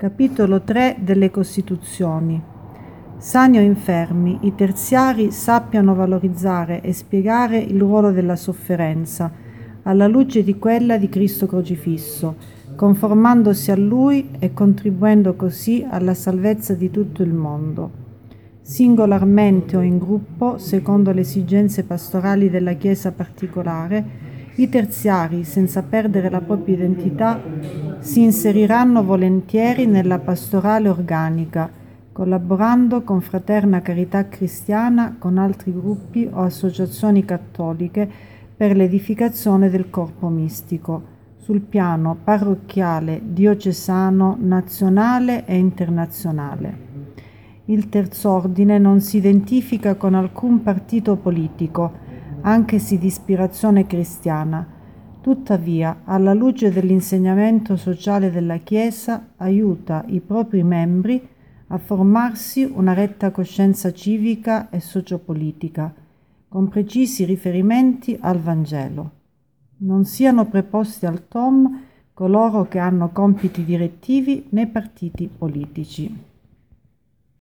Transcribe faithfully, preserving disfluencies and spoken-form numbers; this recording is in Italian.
Capitolo tre delle Costituzioni. Sani o infermi, i terziari sappiano valorizzare e spiegare il ruolo della sofferenza, alla luce di quella di Cristo crocifisso, conformandosi a Lui e contribuendo così alla salvezza di tutto il mondo. Singolarmente o in gruppo, secondo le esigenze pastorali della Chiesa particolare, i terziari, senza perdere la propria identità, si inseriranno volentieri nella pastorale organica, collaborando con fraterna carità cristiana con altri gruppi o associazioni cattoliche per l'edificazione del corpo mistico, sul piano parrocchiale, diocesano, nazionale e internazionale. Il terz'ordine non si identifica con alcun partito politico, anche se di ispirazione cristiana. Tuttavia, alla luce dell'insegnamento sociale della Chiesa, aiuta i propri membri a formarsi una retta coscienza civica e sociopolitica, con precisi riferimenti al Vangelo. Non siano preposti al T O M coloro che hanno compiti direttivi nei partiti politici.